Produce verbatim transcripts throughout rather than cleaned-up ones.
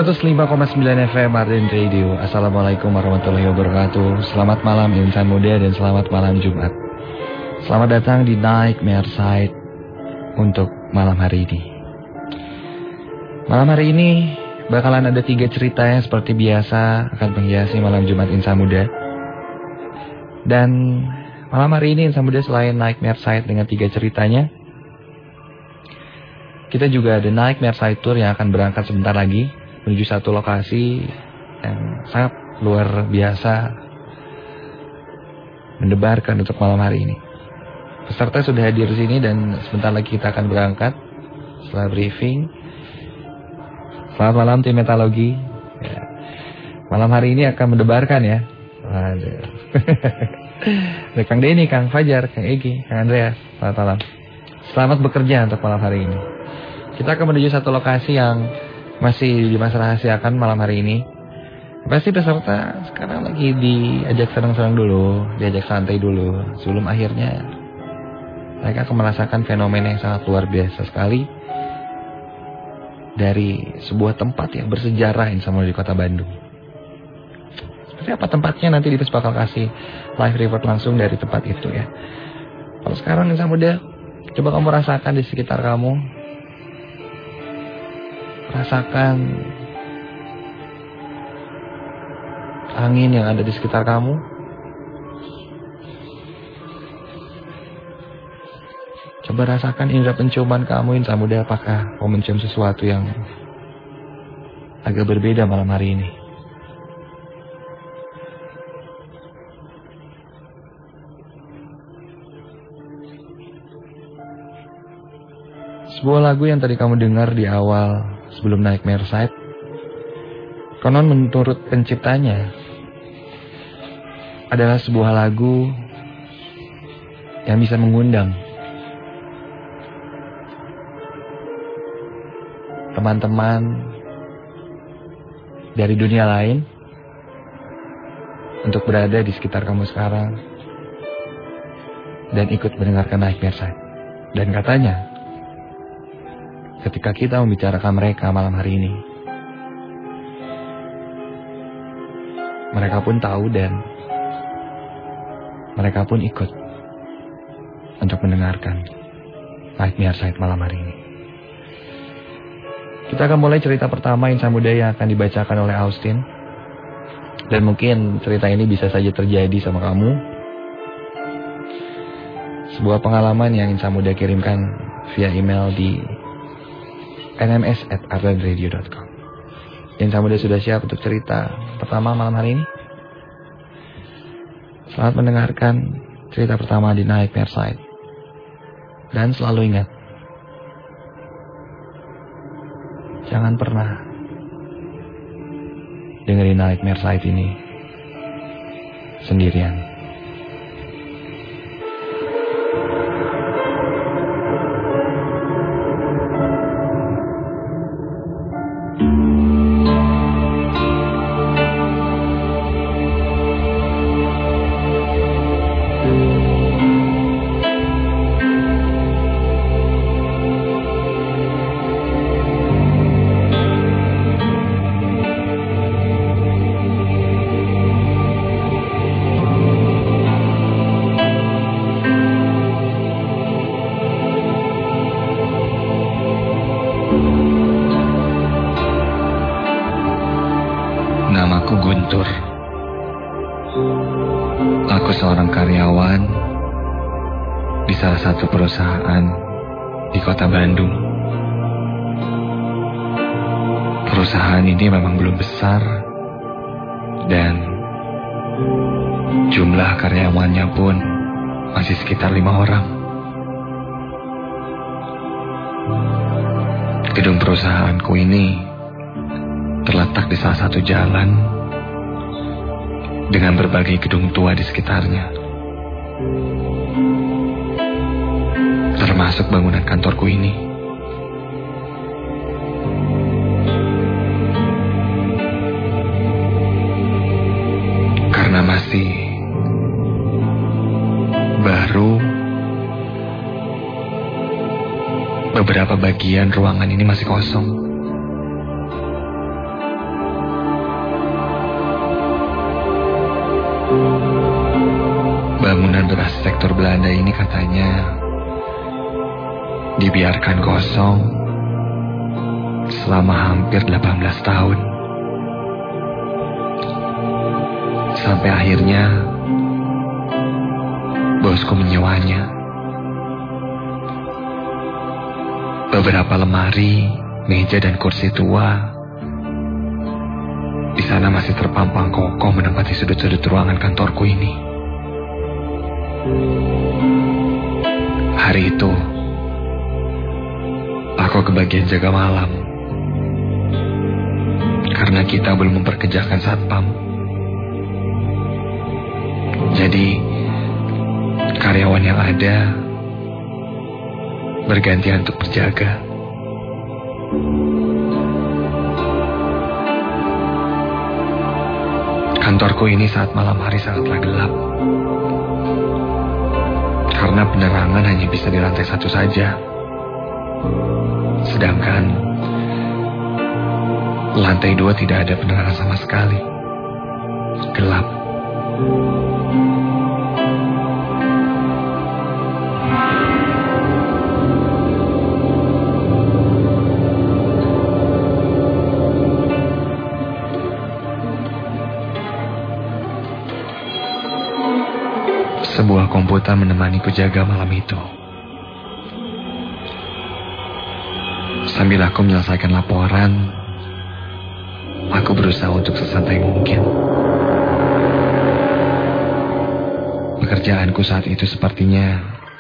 seratus lima koma sembilan F M Arden Radio. Assalamualaikum warahmatullahi wabarakatuh. Selamat malam insan muda dan selamat malam Jumat. Selamat datang di Nightmare Side untuk malam hari ini. Malam hari ini bakalan ada tiga cerita yang seperti biasa akan menghiasi malam Jumat insan muda. Dan malam hari ini insan muda selain Nightmare Side dengan tiga ceritanya, kita juga ada Nightmare Side Tour yang akan berangkat sebentar lagi menuju satu lokasi yang sangat luar biasa mendebarkan untuk malam hari ini. Peserta sudah hadir di sini dan sebentar lagi kita akan berangkat setelah briefing. Selamat malam tim metalogi. Ya. Malam hari ini akan mendebarkan ya. Aduh. Ada Kang Denny, Kang Fajar, Kang Egi, Kang Andreas. Selamat malam. Selamat bekerja untuk malam hari ini. Kita akan menuju satu lokasi yang masih dimasrahasiakan malam hari ini. Pasti peserta sekarang lagi diajak senang-senang dulu, diajak santai dulu, sebelum akhirnya mereka akan merasakan fenomena yang sangat luar biasa sekali dari sebuah tempat yang bersejarah yang sama di kota Bandung. Seperti apa tempatnya nanti Dimas bakal kasih live report langsung dari tempat itu ya. Kalau sekarang insan muda, coba kamu rasakan di sekitar kamu. Rasakan angin yang ada di sekitar kamu. Coba rasakan indera penciuman kamu insan muda. Apakah mau mencium sesuatu yang agak berbeda malam hari ini? Sebuah lagu yang tadi kamu dengar di awal sebelum Nightmare Side, konon menurut penciptanya adalah sebuah lagu yang bisa mengundang teman-teman dari dunia lain untuk berada di sekitar kamu sekarang dan ikut mendengarkan Nightmare Side. Dan katanya ketika kita membicarakan mereka malam hari ini, mereka pun tahu dan mereka pun ikut untuk mendengarkan Nightmare Side malam hari ini. Kita akan mulai cerita pertama insan muda yang akan dibacakan oleh Austin. Dan mungkin cerita ini bisa saja terjadi sama kamu. Sebuah pengalaman yang insan muda kirimkan via email di n m s at arden radio dot com. Insan muda sudah siap untuk cerita pertama malam hari ini? Selamat mendengarkan cerita pertama di Nightmare Side. Dan selalu ingat, jangan pernah dengerin Nightmare Side ini sendirian. Namaku Guntur. Aku seorang karyawan di salah satu perusahaan di kota Bandung. Perusahaan ini memang belum besar dan jumlah karyawannya pun masih sekitar lima orang. Gedung perusahaanku ini terletak di salah satu jalan dengan berbagai gedung tua di sekitarnya, termasuk bangunan kantorku ini. Karena masih baru, beberapa bagian ruangan ini masih kosong. bangunan berarsitektur Belanda ini katanya dibiarkan kosong selama hampir delapan belas tahun. Sampai akhirnya bosku menyewanya. Beberapa lemari, meja dan kursi tua di sana masih terpampang kokoh menempati sudut-sudut ruangan kantorku ini. Hari itu aku kebagian jaga malam karena kita belum memperkerjakan satpam. Jadi karyawan yang ada bergantian untuk berjaga. Kantorku ini saat malam hari sangatlah gelap karena penerangan hanya bisa di lantai satu saja. Sedangkan lantai dua tidak ada penerangan sama sekali. Gelap. Sebuah komputer menemaniku jaga malam itu. Sambil aku menyelesaikan laporan, aku berusaha untuk sesantai mungkin. Pekerjaanku saat itu sepertinya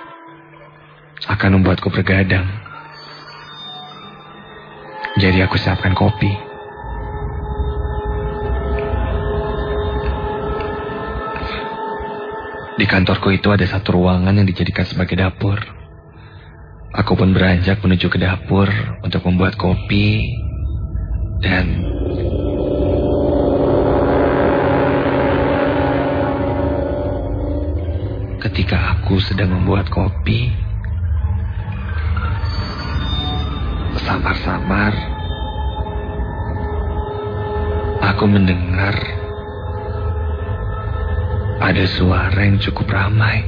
akan membuatku bergadang. Jadi aku siapkan kopi. Di kantorku itu ada satu ruangan yang dijadikan sebagai dapur. Aku pun beranjak menuju ke dapur untuk membuat kopi dan ketika aku sedang membuat kopi, samar-samar aku mendengar ada suara yang cukup ramai.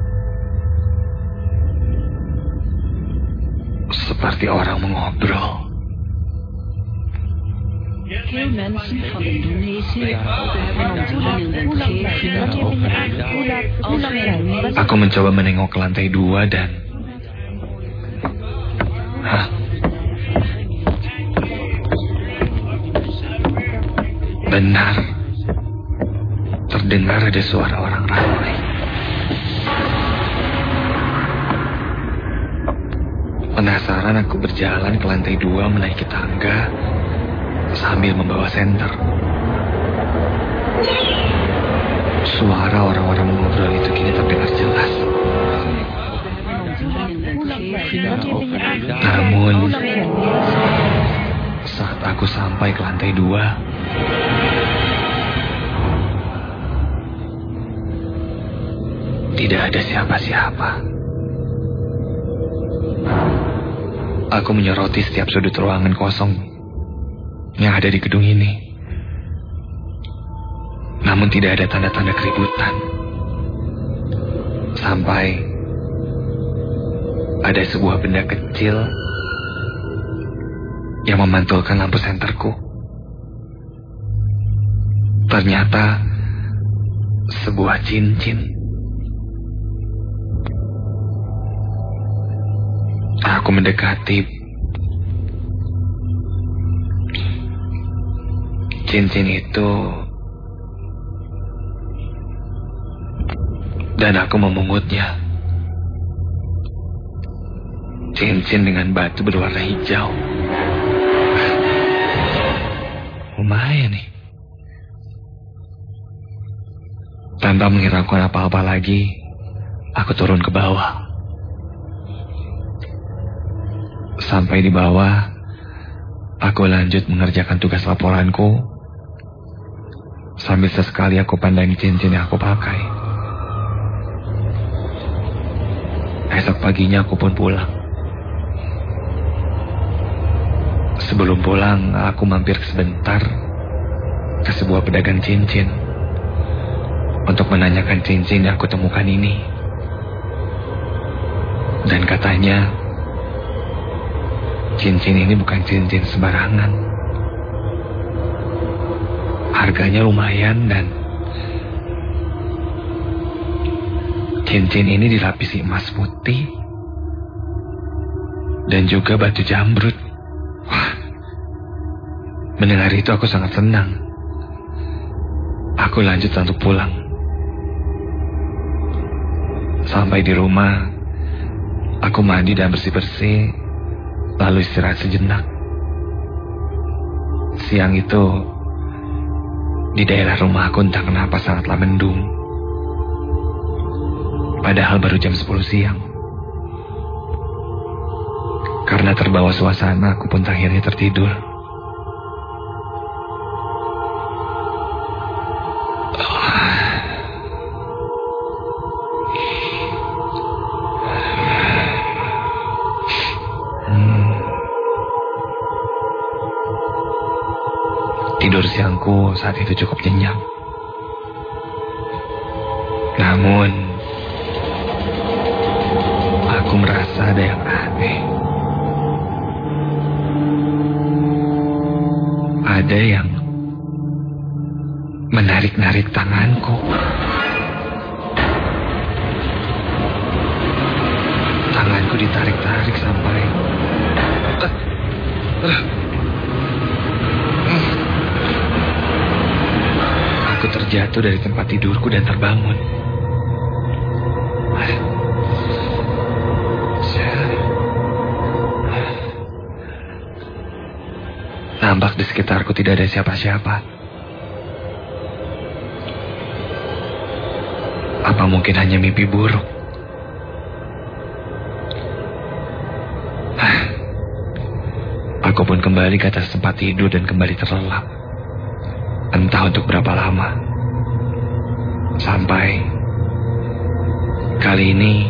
Seperti orang mengobrol. Aku mencoba menengok ke lantai dua dan... Hah? Benar. Terdengar ada suara orang ramai. Penasaran aku berjalan ke lantai dua menaiki tangga sambil membawa senter. Suara orang-orang mengobrol itu kini terdengar jelas. Namun saat aku sampai ke lantai dua, tidak ada siapa-siapa. Aku menyoroti setiap sudut ruangan kosong yang ada di gedung ini. Namun tidak ada tanda-tanda keributan. Sampai ada sebuah benda kecil yang memantulkan lampu senterku. Ternyata sebuah cincin. Aku mendekati cincin itu dan aku memungutnya. Cincin dengan batu berwarna hijau. Lumayan nih. Tanpa menghiraukan apa-apa lagi, aku turun ke bawah. Sampai di bawah, aku lanjut mengerjakan tugas laporanku. Sambil sesekali aku pandangi cincin yang aku pakai. Esok paginya aku pun pulang. Sebelum pulang, aku mampir sebentar ke sebuah pedagang cincin. untuk menanyakan cincin yang aku temukan ini. Dan katanya, cincin ini bukan cincin sembarangan. Harganya lumayan dan cincin ini dilapisi emas putih dan juga batu jamrud. Wah, mendengar itu aku sangat senang. Aku lanjut untuk pulang. Sampai di rumah, aku mandi dan bersih-bersih, lalu istirahat sejenak. Siang itu, di daerah rumahku entah kenapa sangatlah mendung. Padahal baru jam sepuluh siang. Karena terbawa suasana, aku pun akhirnya tertidur. Tidur siangku saat itu cukup nyenyak. Namun, aku merasa ada yang aneh. Ada yang menarik-narik tanganku. Tanganku ditarik-tarik sampai... Uh, uh. Aku terjatuh dari tempat tidurku dan terbangun. Nampak di sekitarku tidak ada siapa-siapa. Apa mungkin hanya mimpi buruk? Aku pun kembali ke atas tempat tidur dan kembali terlelap. Entah untuk berapa lama. Sampai kali ini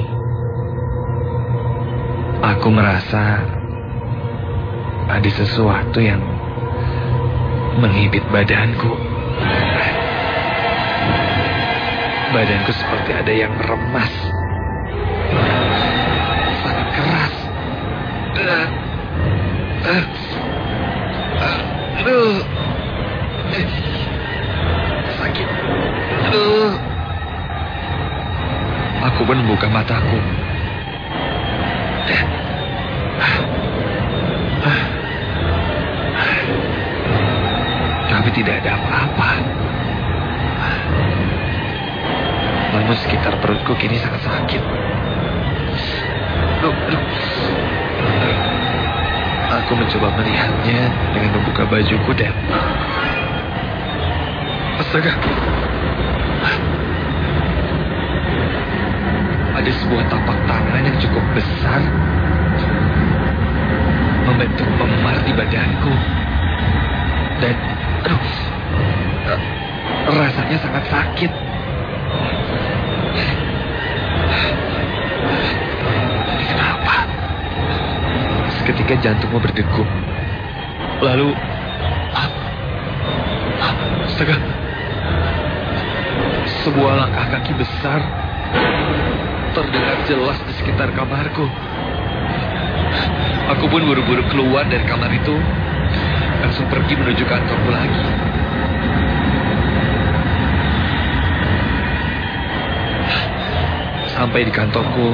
aku merasa ada sesuatu yang menghibit badanku. Badanku seperti ada yang meremas. Sangat keras. Uh, uh, uh, aduh. Sakit. Aduh. Aku pun membuka mataku. Tapi tidak ada apa-apa. Namun sekitar perutku kini sangat sakit. Aduh, aduh. Aku mencoba melihatnya dengan membuka bajuku dan... Astaga. Ada sebuah tapak tangan yang cukup besar membentuk memar di badanku. Dan aduh, rasanya sangat sakit. Ini kenapa? Seketika jantungmu berdegup. Lalu astaga, sebuah langkah kaki besar terdengar jelas di sekitar kamarku. Aku pun buru-buru keluar dari kamar itu, langsung pergi menuju kantorku lagi. Sampai di kantorku,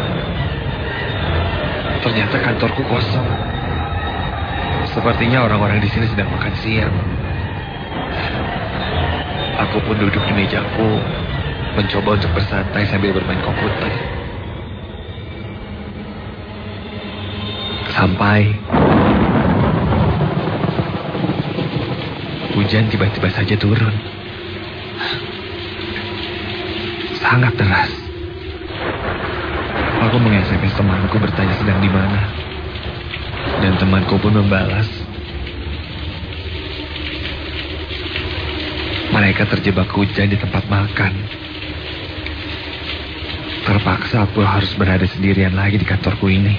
ternyata kantorku kosong. Sepertinya orang-orang di sini sedang makan siang. Aku pun duduk di mejaku, mencoba untuk bersantai sambil bermain komputer. Sampai hujan tiba-tiba saja turun. Sangat deras. Aku meng-S M S temanku bertanya sedang di mana. Dan temanku pun membalas, mereka terjebak hujan di tempat makan. Terpaksa aku harus berada sendirian lagi di kantorku ini.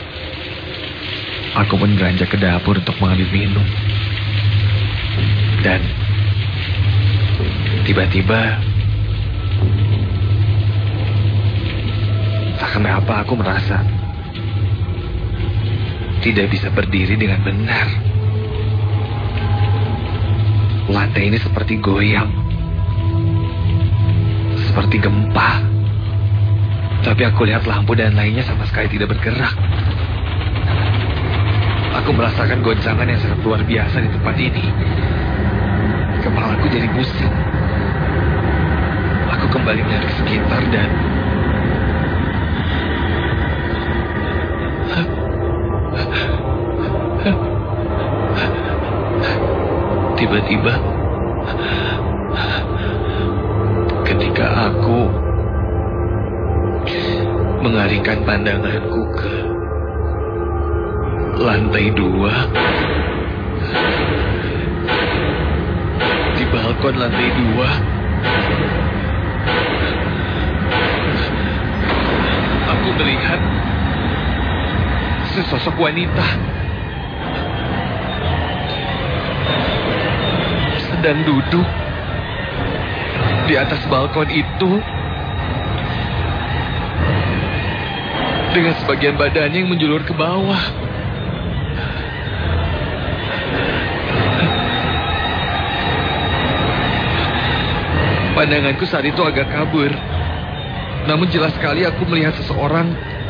Aku pun beranjak ke dapur untuk mengambil minum. Dan tiba-tiba Tak kenapa aku merasa tidak bisa berdiri dengan benar. Lantai ini seperti goyang, seperti gempa. Tapi aku lihat lampu dan lainnya sama sekali tidak bergerak. Aku merasakan goncangan yang sangat luar biasa di tempat ini. Kepalaku jadi pusing. Aku kembali melihat ke sekitar dan tiba-tiba ketika aku mengalihkan pandanganku ke lantai dua, di balkon lantai dua, aku melihat sesosok wanita sedang duduk di atas balkon itu dengan sebagian badannya yang menjulur ke bawah. Pandanganku saat itu agak kabur. Namun jelas sekali aku melihat seseorang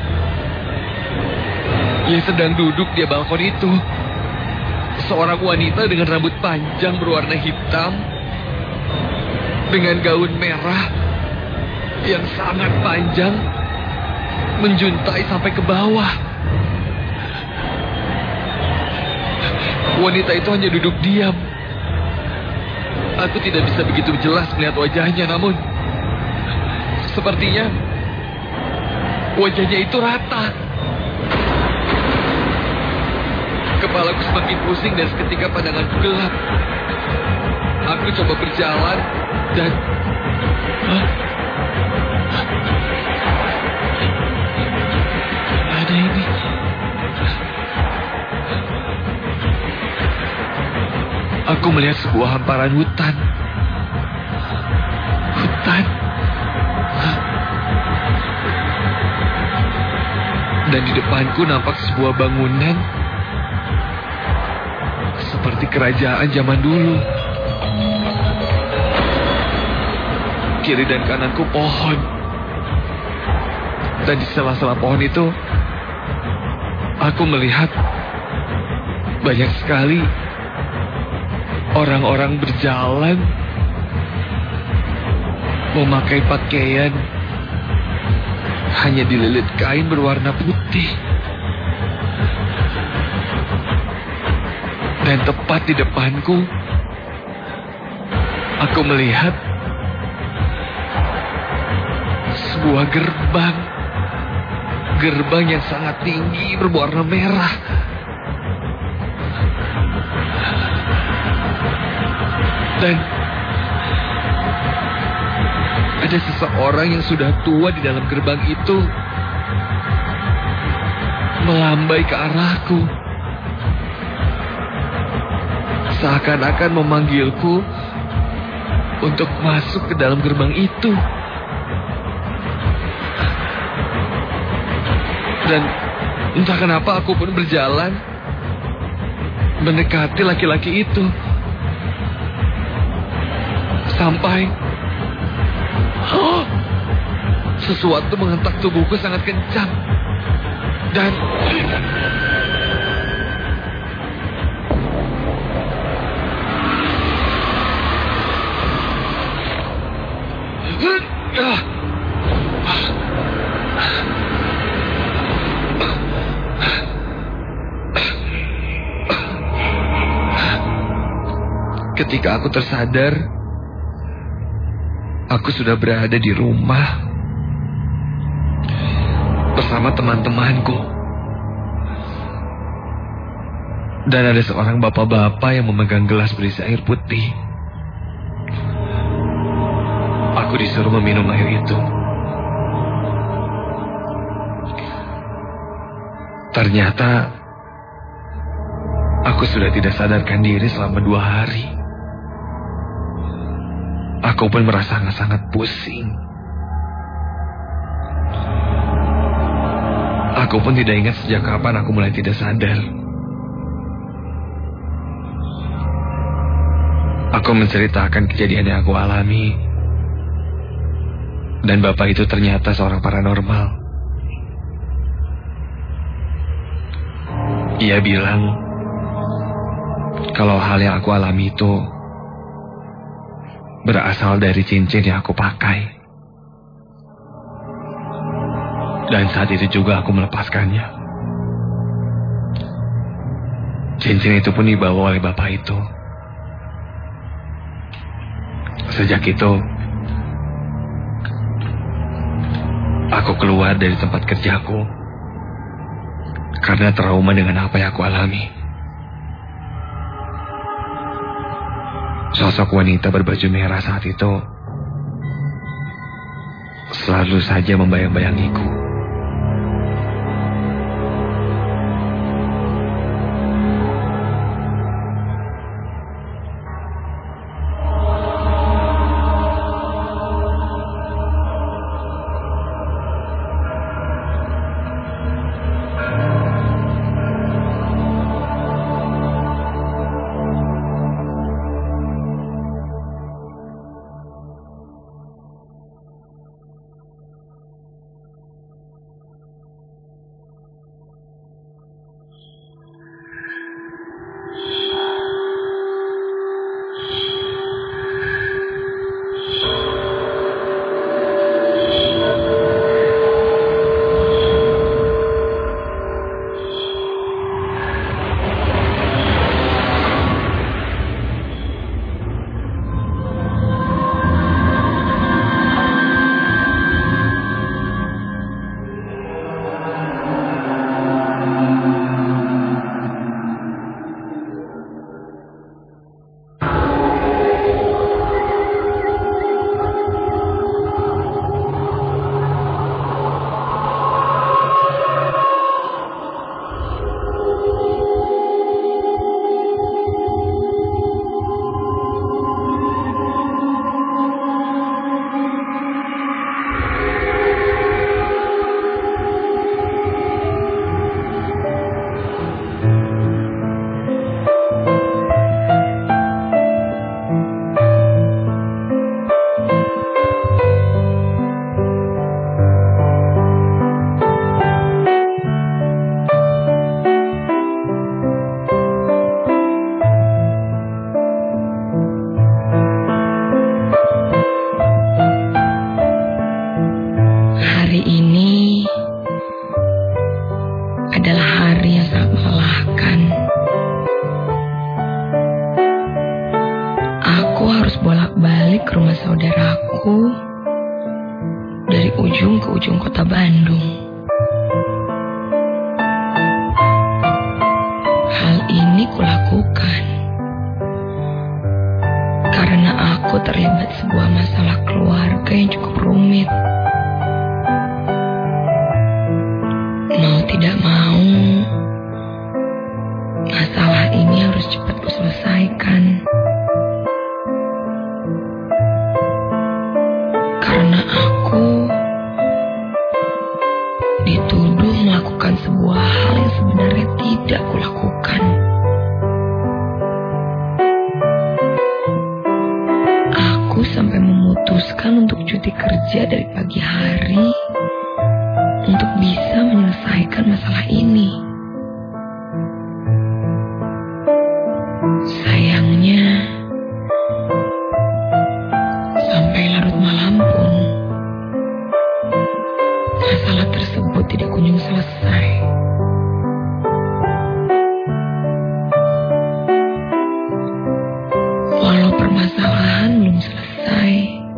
yang sedang duduk di balkon itu. Seorang wanita dengan rambut panjang berwarna hitam, dengan gaun merah yang sangat panjang, menjuntai sampai ke bawah. Wanita itu hanya duduk diam. Aku tidak bisa begitu jelas melihat wajahnya, namun sepertinya wajahnya itu rata. Kepalaku semakin pusing dan seketika pandanganku gelap. Aku coba berjalan dan Hah? Ada ini. Aku melihat sebuah hamparan hutan. Hutan. Dan di depanku nampak sebuah bangunan seperti kerajaan zaman dulu. Kiri dan kananku pohon. Dan di sela-sela pohon itu aku melihat banyak sekali orang-orang berjalan memakai pakaian hanya dililit kain berwarna putih. Dan tepat di depanku aku melihat sebuah gerbang. Gerbang yang sangat tinggi berwarna merah. Dan ada seseorang yang sudah tua di dalam gerbang itu melambai ke arahku. Seakan-akan memanggilku untuk masuk ke dalam gerbang itu. Dan entah kenapa aku pun berjalan mendekati laki-laki itu. Sampai oh, sesuatu menghentak tubuhku sangat kencang. Dan ketika aku tersadar, aku sudah berada di rumah bersama teman-temanku. Dan ada seorang bapak-bapak yang memegang gelas berisi air putih. Aku disuruh meminum air itu. Ternyata aku sudah tidak sadarkan diri selama dua hari. Aku pun merasa sangat pusing. Aku pun tidak ingat sejak kapan aku mulai tidak sadar. Aku menceritakan kejadian yang aku alami. Dan bapak itu ternyata seorang paranormal. Ia bilang kalau hal yang aku alami itu berasal dari cincin yang aku pakai. Dan saat itu juga aku melepaskannya. Cincin itu pun dibawa oleh bapak itu. Sejak itu, aku keluar dari tempat kerjaku karena trauma dengan apa yang aku alami. Sosok wanita berbaju merah saat itu selalu saja membayang-bayangiku. bolak-balik ke rumah saudaraku dari ujung ke ujung kota Bandung. Hal ini kulakukan karena aku terlibat sebuah masalah keluarga yang cukup rumit. Mau tidak mau, masalah ini harus cepat kuselesaikan. Karena aku dituduh melakukan sebuah hal yang sebenarnya tidak kulakukan. Aku sampai memutuskan untuk cuti kerja dari pagi hari untuk bisa menyelesaikan masalah ini. Sayangnya, sampai larut malam pun masalah tersebut tidak kunjung selesai. Walau permasalahan belum selesai,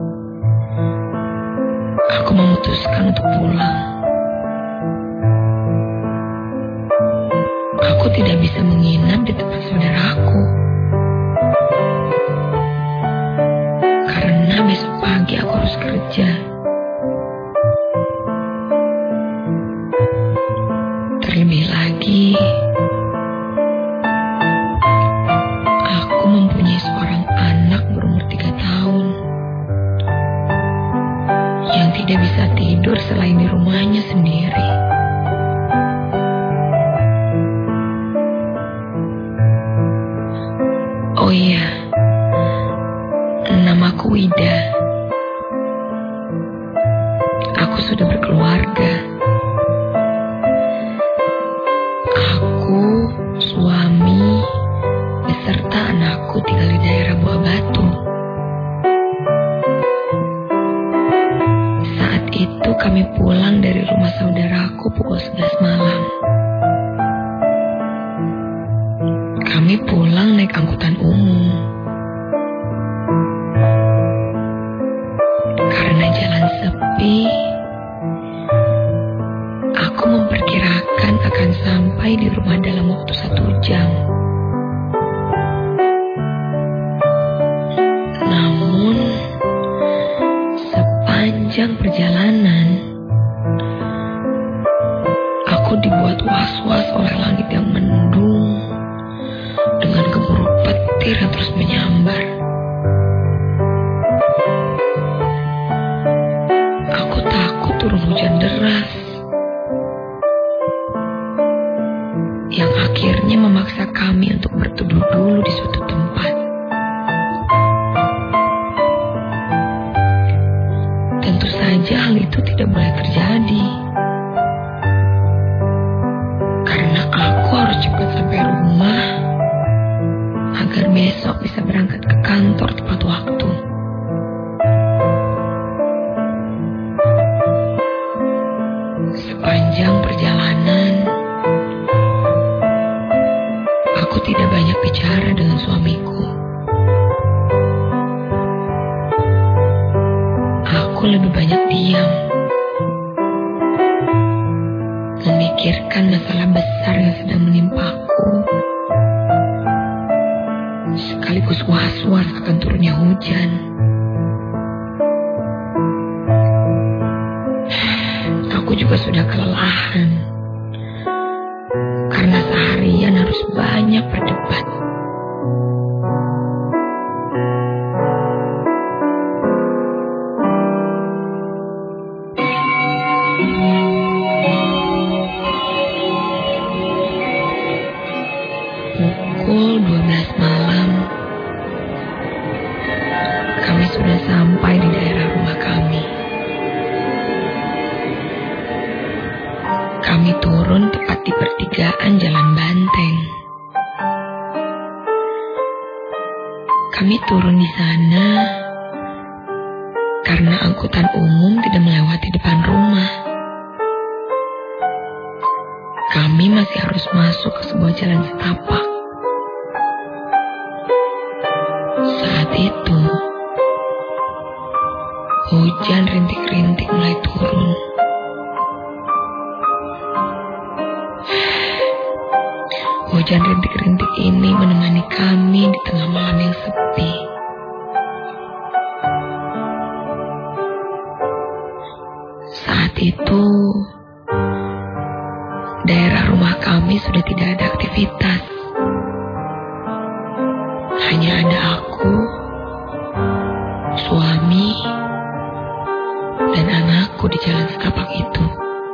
aku memutuskan untuk pulang. Aku tidak bisa menginap di tempat saudaraku karena besok pagi aku harus kerja. tidak bisa tidur selain di rumahnya sendiri. Oh iya, namaku Wida. Aku sudah berkeluarga. Aku, suami, beserta anakku tinggal di daerah Buah Batu. Saat itu kami pulang dari rumah saudaraku pukul sebelas malam. Kami pulang naik angkutan umum. Karena jalan sepi, aku memperkirakan akan sampai di rumah dalam waktu satu jam. Namun, sepanjang perjalanan, aku dibuat was-was oleh langit yang mendung dengan gemuruh petir yang terus menyambar. Aku takut turun hujan deras yang akhirnya memaksa kami untuk berteduh dulu di suatu tempat. Tentu saja hal itu tidak boleh terjadi, karena aku harus cepat sampai rumah agar besok bisa berangkat ke kantor tepat waktu. Sepanjang perjalanan, aku tidak banyak bicara dengan suamiku. Aku lebih banyak diam, memikirkan masalah besar yang sedang menimpaku, sekaligus was-was akan turunnya hujan. Aku juga sudah kelelahan karena seharian harus banyak berdebat. Pukul dua belas malam, kami sudah sampai di daerah rumah kami. Kami turun tepat di pertigaan Jalan Banteng. Kami turun di sana karena angkutan umum tidak melewati depan rumah. Kami masih harus masuk ke sebuah jalan setapak. Saat itu, hujan rintik-rintik mulai turun. Hujan rintik-rintik ini menemani kami di tengah malam yang sepi. Saat itu, daerah rumah kami sudah tidak ada aktivitas. Hanya ada aku, suami, dan anakku di jalan setapak itu.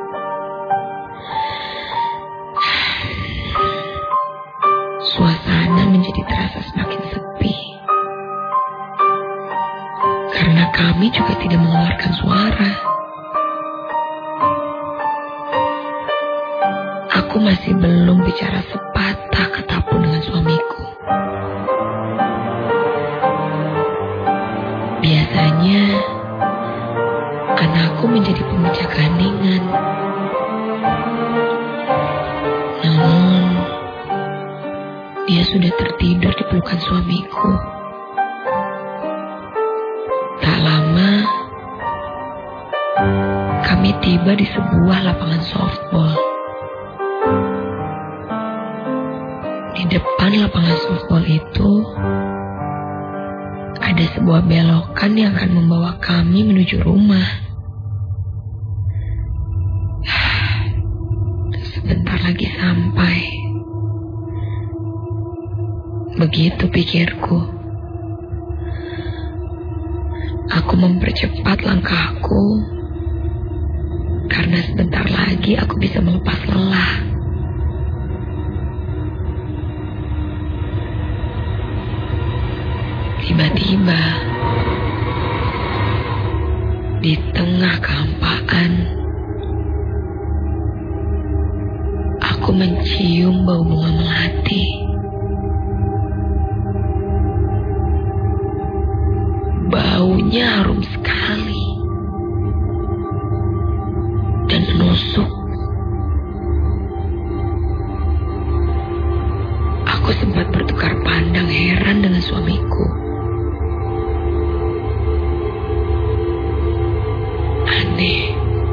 Suasana menjadi terasa semakin sepi, karena kami juga tidak mengeluarkan suara. Aku masih belum bicara sepatah kata pun dengan suamiku. Biasanya, anakku menjadi pemecah keheningan. Namun, dia sudah tertidur di pelukan suamiku. Tak lama, kami tiba di sebuah lapangan softball. Di depan lapangan softball itu, ada sebuah belokan yang akan membawa kami menuju rumah. Sebentar lagi sampai. Begitu pikirku. Aku mempercepat langkahku Karena sebentar lagi aku bisa melepas lelah. Tiba-tiba, di tengah kehampaan, aku mencium bau bunga melati. Baunya harum sekali dan menusuk. Aku sempat bertukar pandang heran dengan suamiku. Aneh.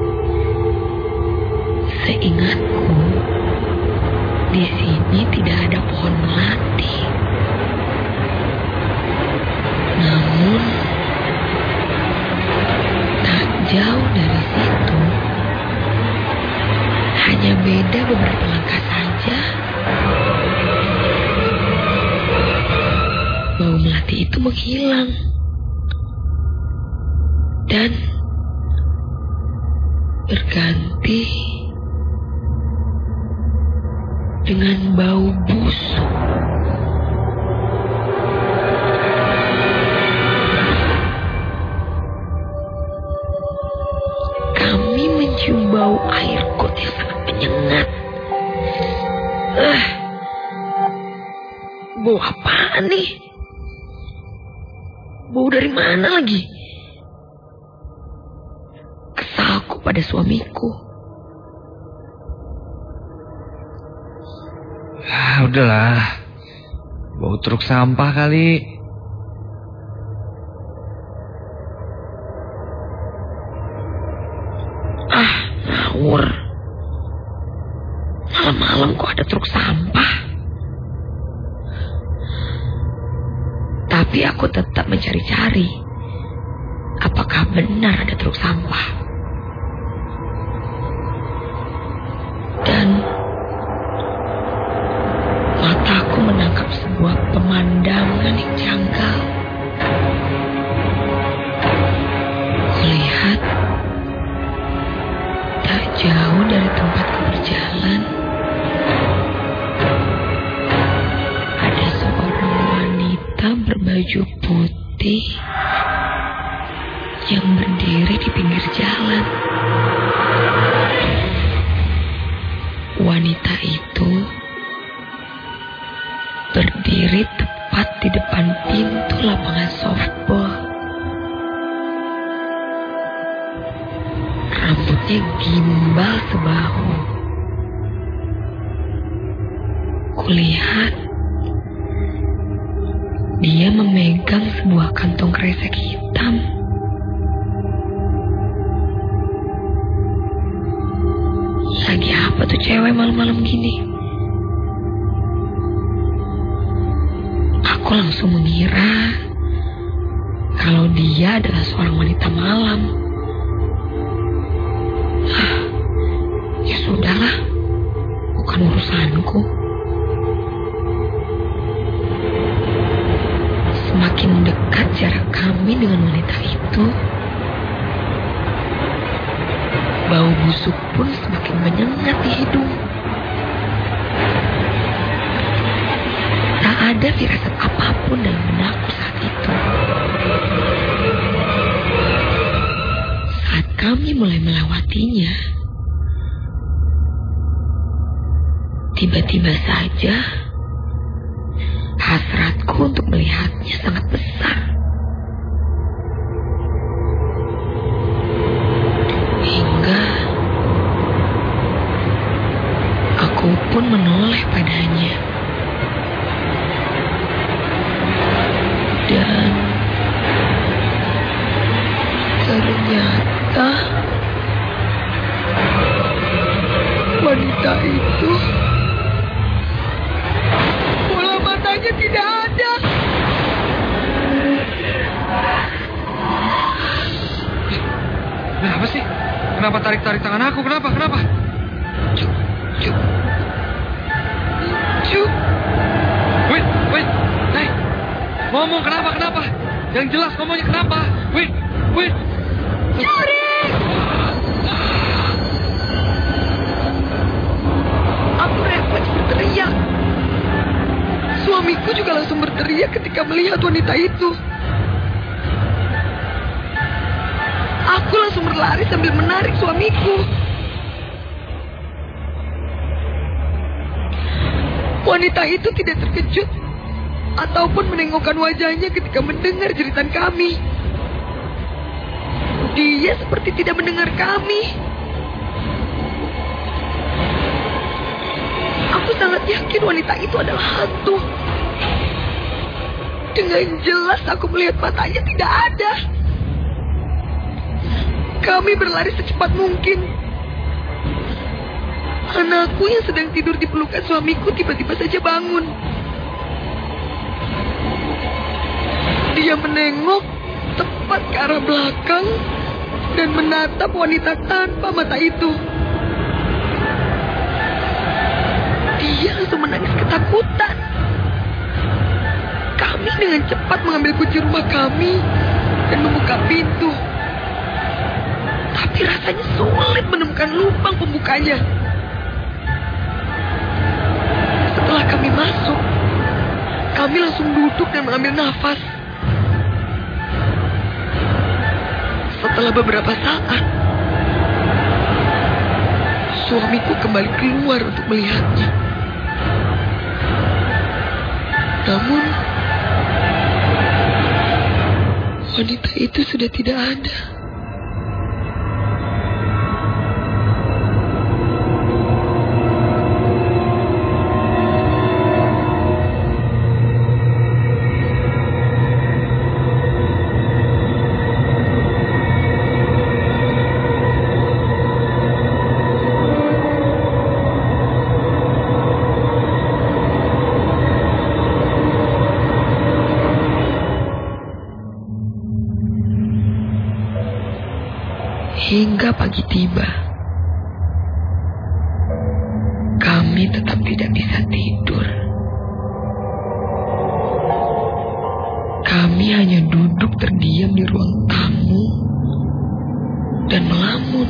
Seingatku, di sini tidak ada pohon melati. Namun, tak jauh dari situ, hanya beda beberapa langkah saja, bau melati itu menghilang. Dan berganti dengan bau busuk. Kami mencium bau air got yang sangat menyengat. Uh, bau apaan nih? Bau dari mana lagi? Kesalku pada suamiku. Ah, udahlah. Bau truk sampah kali. Ah, ngawur. Malam-malam kok ada truk sampah? Tapi aku tetap mencari-cari. Apakah benar ada truk sampah? Dan mataku menangkap sebuah pemandangan yang janggal. Kulihat tak jauh dari tempatku berjalan, ada seorang wanita berbaju putih yang berdiri di pinggir jalan. Wanita itu berdiri tepat di depan pintu lapangan softball. Rambutnya gimbal sebahu. Kulihat dia memegang sebuah kantong kresek hitam. Lagi apa tuh cewek malam-malam gini? Aku langsung mengira kalau dia adalah seorang wanita malam. Ah, ya sudahlah, bukan urusanku. Semakin dekat jarak kami dengan wanita itu, bau busuk pun semakin menyengat di hidung. Tak ada firasat apapun dalam benakku saat itu. Saat kami mulai melewatinya, tiba-tiba saja hasratku untuk melihatnya sangat besar. Hingga aku pun menoleh padanya. Dan ternyata wanita itu bola matanya tidak ada. Kenapa sih? Kenapa tarik-tarik tangan aku? Kenapa? Kenapa? Cuk, cuk, cuk. Wait, wait, hey, ngomong kenapa? Kenapa? Yang jelas ngomongnya kenapa? Wait, wait. Curi! berteriak. Suamiku juga langsung berteriak ketika melihat wanita itu. Aku langsung berlari sambil menarik suamiku. Wanita itu tidak terkejut ataupun menengokkan wajahnya ketika mendengar jeritan kami. Dia seperti tidak mendengar kami. Aku sangat yakin wanita itu adalah hantu. Dengan jelas aku melihat matanya tidak ada. Kami berlari secepat mungkin. Anakku yang sedang tidur di pelukan suamiku tiba-tiba saja bangun. Dia menengok tepat ke arah belakang dan menatap wanita tanpa mata itu. Dia langsung menangis ketakutan. Kami dengan cepat mengambil kunci rumah kami dan membuka pintu. Tapi rasanya sulit menemukan lubang pembukanya. Setelah kami masuk, kami langsung duduk dan mengambil nafas. Setelah beberapa saat, suamiku kembali keluar untuk melihatnya. Namun, wanita itu sudah tidak ada. Hingga pagi tiba, kami tetap tidak bisa tidur. Kami hanya duduk terdiam di ruang tamu dan melamun.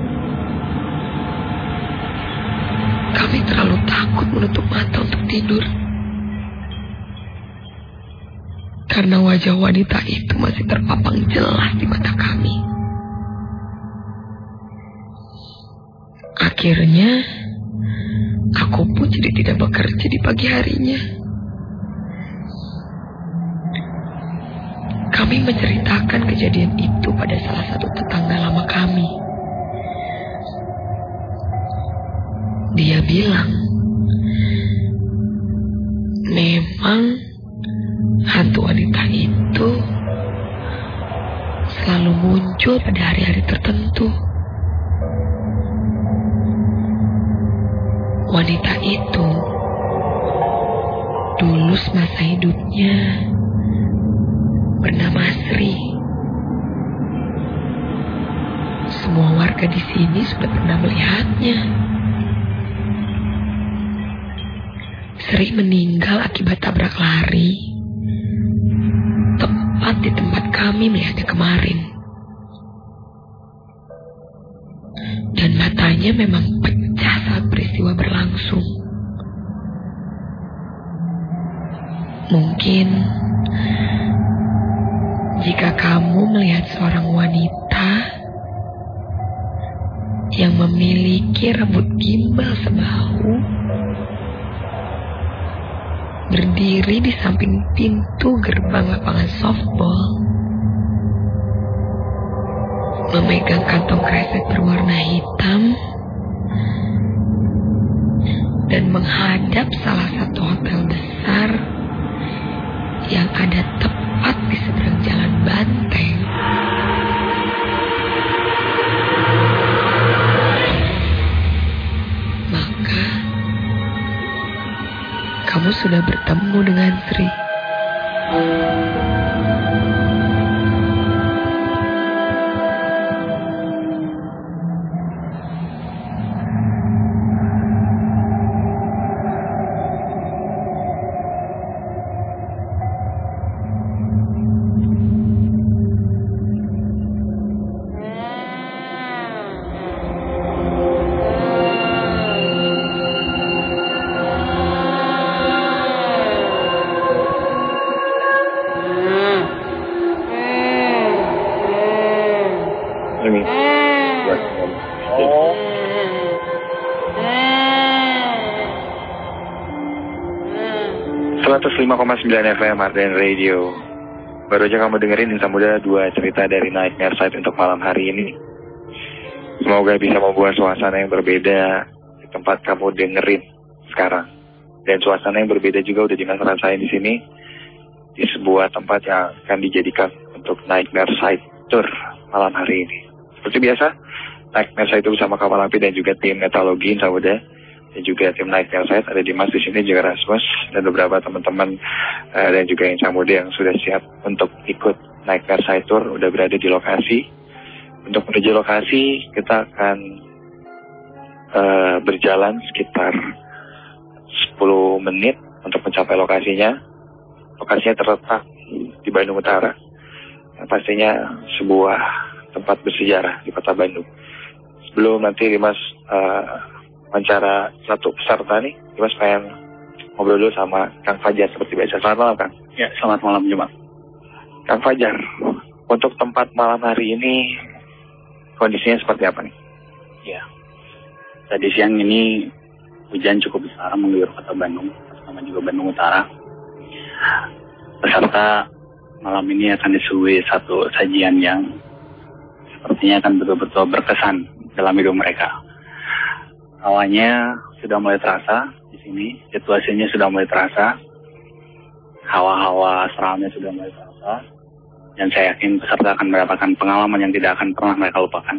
Kami terlalu takut menutup mata untuk tidur. Karena wajah wanita itu masih terpapang jelas di mata kami. Akhirnya, aku pun jadi tidak bekerja di pagi harinya. Kami menceritakan kejadian itu pada salah satu tetangga lama kami. Dia bilang, memang hantu wanita itu selalu muncul pada hari-hari tertentu. Wanita itu dulu semasa hidupnya bernama Sri. Semua warga di sini sudah pernah melihatnya. Sri meninggal akibat tabrak lari, tepat di tempat kami melihatnya kemarin. Dan matanya memang pecah saat peristiwa berlangsung. Mungkin jika kamu melihat seorang wanita yang memiliki rambut gimbal sebahu, berdiri di samping pintu gerbang lapangan softball, memegang kantong kresek berwarna hitam, dan menghadap salah satu hotel besar yang ada tepat di seberang jalan Banteng. Maka kamu sudah bertemu dengan Sri. Ini buat oh. seratus lima koma sembilan F M Arden Radio. Baru aja kamu dengerin Insan Muda dua cerita dari Nightmare Side untuk malam hari ini. Semoga bisa membuat suasana yang berbeda di tempat kamu dengerin sekarang. Dan suasana yang berbeda juga udah Dimas rasain di sini, di sebuah tempat yang akan dijadikan untuk Nightmare Side Tour malam hari ini. Seperti biasa, Nightmare Side itu bersama Kapal Api dan juga tim Metalogi Insan Muda. Dan juga tim Nightmare Side, ada Dimas di sini, juga Rasmus dan beberapa teman-teman uh, dan juga Insan Muda yang sudah siap untuk ikut Nightmare Side Tour, udah berada di lokasi. Untuk menuju lokasi kita akan uh, berjalan sekitar sepuluh menit untuk mencapai lokasinya. Lokasinya terletak di Bandung Utara, yang pastinya sebuah tempat bersejarah di kota Bandung. Sebelum nanti Dimas uh, wawancara satu peserta nih, Dimas pengen ngobrol dulu sama Kang Fajar seperti biasa. Selamat malam, Kang. Ya, selamat malam juga. Kang Fajar, untuk tempat malam hari ini kondisinya seperti apa nih? Ya, tadi siang ini hujan cukup besar mengguyur kota Bandung, terutama juga Bandung Utara. Peserta malam ini akan disuguhi satu sajian yang sepertinya akan betul-betul berkesan dalam hidup mereka. Hawanya sudah mulai terasa di sini, situasinya sudah mulai terasa, hawa-hawa seramnya sudah mulai terasa, dan saya yakin peserta akan mendapatkan pengalaman yang tidak akan pernah mereka lupakan.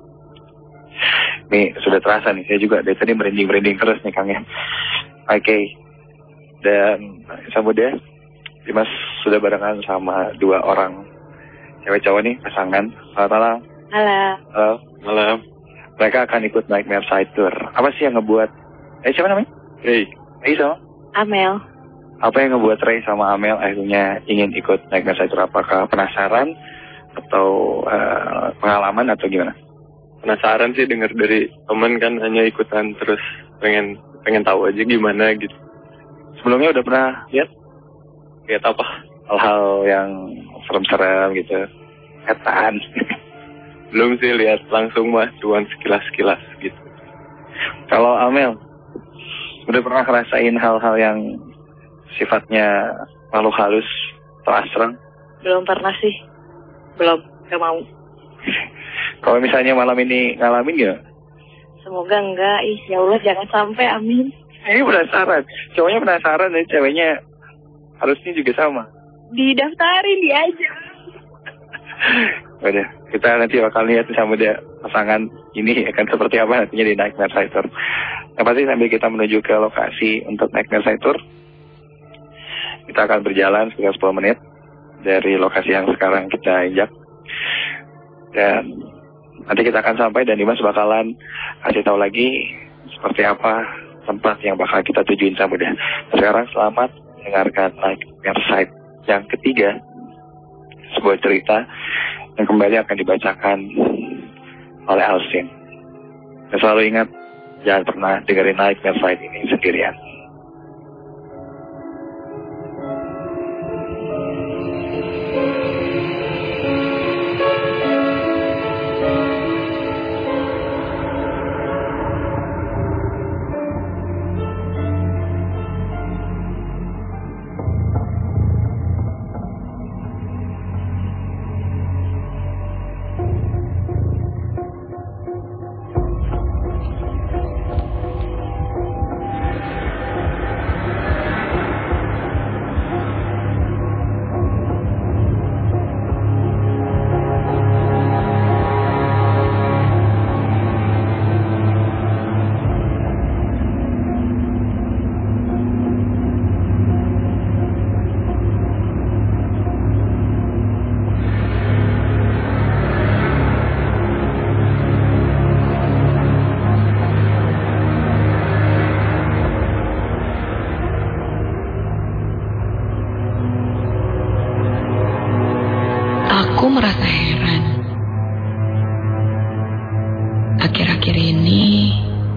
Nih sudah terasa nih, saya juga dari tadi merinding-merinding terus nih Kang ya. Oke, okay. Dan Samuda, Dimas sudah barengan sama dua orang cewek cowok nih, pasangan. Selamat malam. Halo. Halo. Malam. Mereka akan ikut Nightmare Side Tour. Apa sih yang ngebuat... Eh, siapa namanya? Ray. Ray sama? Amel. Apa yang ngebuat Ray sama Amel akhirnya ingin ikut Nightmare Side Tour? Apakah penasaran atau uh, pengalaman atau gimana? Penasaran sih, dengar dari temen kan, hanya ikutan terus pengen pengen tahu aja gimana gitu. Sebelumnya udah pernah lihat? Lihat apa? Hal-hal yang serem-serem gitu. Setan. Belum sih lihat langsung mah, cuman sekilas-sekilas gitu. Kalau Amel, udah pernah ngerasain hal-hal yang sifatnya makhluk halus atau astral? Belum pernah sih. Belum, gak mau. Kalau misalnya malam ini ngalamin gak? Semoga enggak, ih ya Allah jangan sampai, amin. Ini penasaran, cowoknya penasaran dan ceweknya harusnya juga sama. Didaftarin, diajak. Udah, kita nanti bakal lihat sama dia pasangan ini akan seperti apa nantinya di Nightmare Side Tour. Yang pasti sambil kita menuju ke lokasi untuk Nightmare Side Tour, kita akan berjalan sekitar sepuluh menit dari lokasi yang sekarang kita injak. Dan nanti kita akan sampai dan Dimas bakalan kasih tahu lagi seperti apa tempat yang bakal kita tujuin sama dia. Sekarang selamat mendengarkan Nightmare Side yang ketiga, sebuah cerita yang kembali akan dibacakan oleh Alsin. Dan selalu ingat, jangan pernah dengerin Nightmare Side ini sendirian. Aku merasa heran. Akhir-akhir ini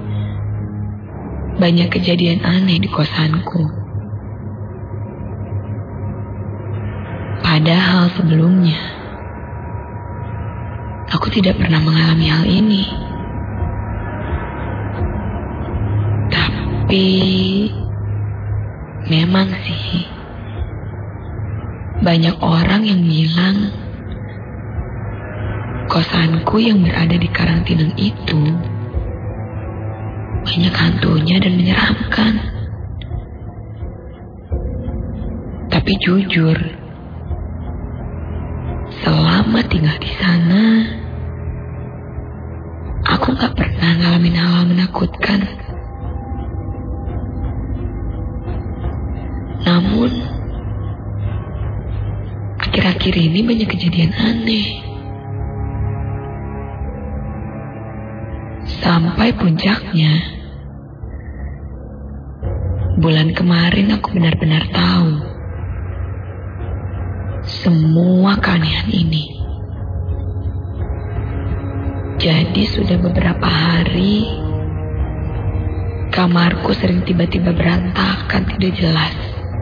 banyak kejadian aneh di kosanku. Padahal sebelumnya Aku tidak pernah mengalami hal ini. Tapi memang sih banyak orang yang bilang kosanku yang berada di Karangtineng itu banyak hantunya dan menyeramkan. Tapi jujur, selama tinggal di sana, aku gak pernah ngalamin hal-hal menakutkan. Namun, akhir-akhir ini banyak kejadian aneh. Sampai puncaknya, bulan kemarin aku benar-benar tahu semua keanehan ini. Jadi sudah beberapa hari kamarku sering tiba-tiba berantakan tidak jelas.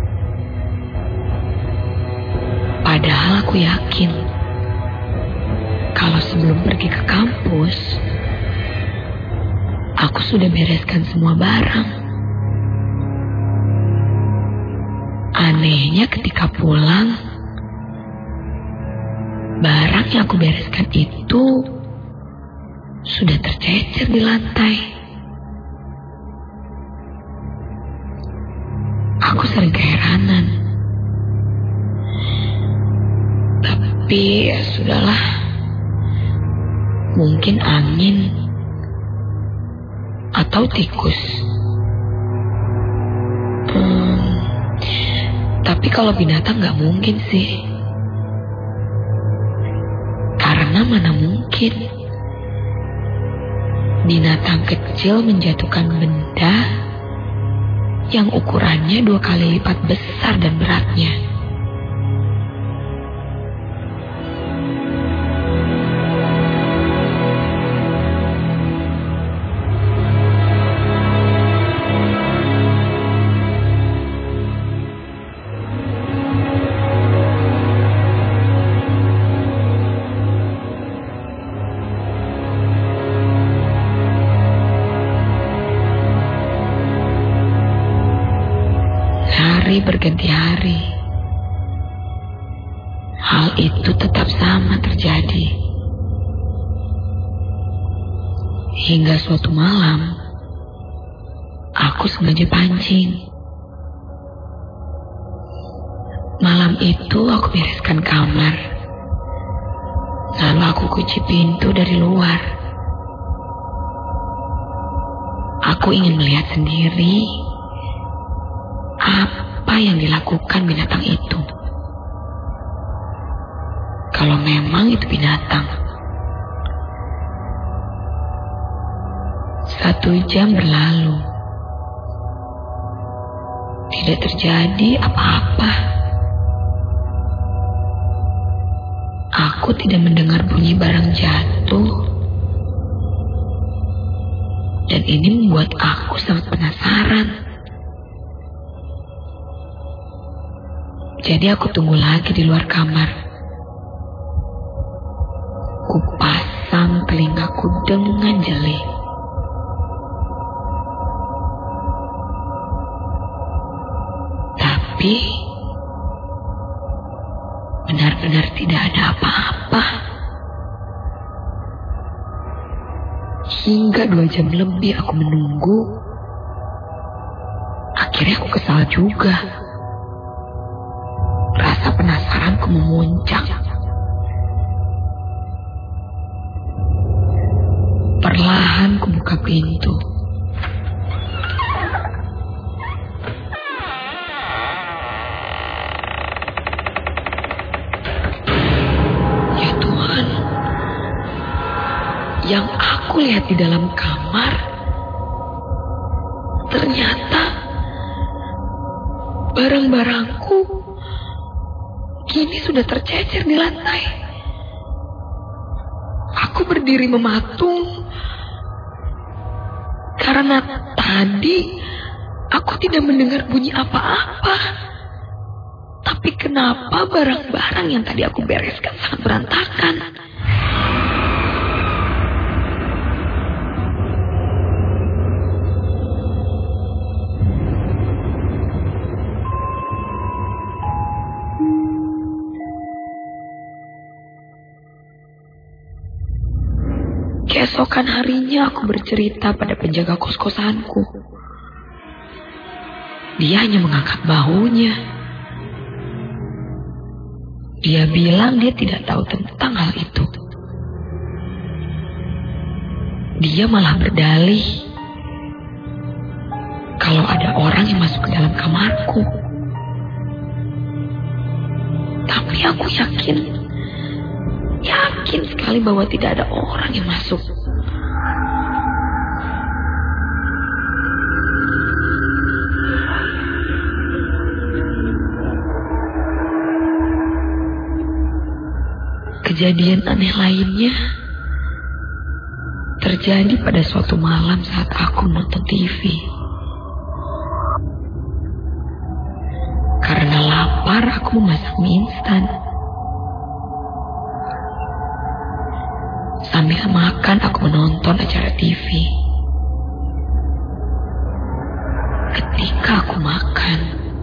Padahal aku yakin kalau sebelum pergi ke kampus aku sudah bereskan semua barang. Anehnya ketika pulang, barang yang aku bereskan itu sudah tercecer di lantai. Aku sering keheranan. Tapi ya sudahlah. Mungkin angin atau tikus. Hmm, tapi kalau binatang gak mungkin sih. Karena mana mungkin binatang kecil menjatuhkan benda yang ukurannya dua kali lipat besar dan beratnya. Hari berganti hari, hal itu tetap sama terjadi. Hingga suatu malam, aku sengaja pancing. Malam itu aku bereskan kamar, lalu aku kunci pintu dari luar. Aku ingin melihat sendiri apa yang dilakukan binatang itu. Kalau memang itu binatang. Satu jam berlalu. Tidak terjadi apa-apa. Aku tidak mendengar bunyi barang jatuh. Dan ini membuat aku sangat penasaran. Jadi aku tunggu lagi di luar kamar. Kupasang telingaku dengan jeli. Tapi benar-benar tidak ada apa-apa. Hingga dua jam lebih aku menunggu. Akhirnya aku kesal juga. Rasa penasaranku memuncak. Perlahan ku buka pintu. Ya Tuhan, yang aku lihat di dalam kamar ternyata barang-barangku kini sudah tercecer di lantai. Aku berdiri mematung karena tadi aku tidak mendengar bunyi apa-apa. Tapi kenapa barang-barang yang tadi aku bereskan sangat berantakan? Keesokan harinya aku bercerita pada penjaga kos-kosanku. Dia hanya mengangkat bahunya. Dia bilang dia tidak tahu tentang hal itu. Dia malah berdalih kalau ada orang yang masuk ke dalam kamarku. Tapi aku yakin, yakin sekali bahwa tidak ada orang yang masuk. Kejadian aneh lainnya terjadi pada suatu malam saat aku nonton T V. Karena lapar, aku memasak mie instan. Sambil makan, aku menonton acara T V. Ketika aku makan,